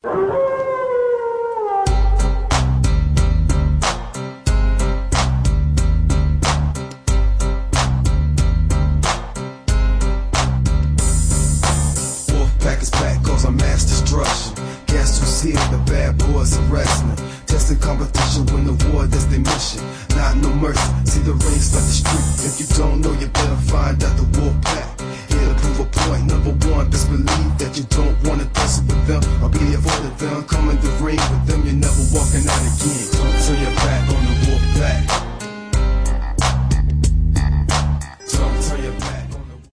Wolfpack is back, cause I'm mass destruction. Guess who's here? The bad boys are wrestling. Testing competition, win the war, that's their mission. Not no mercy, see the rings like the street. If you don't know, you better find out the Wolfpack. Here to prove a point, number one, best believe that you don't wanna tussle with them or be avoided them. Come in the ring with them, you're never walking out again.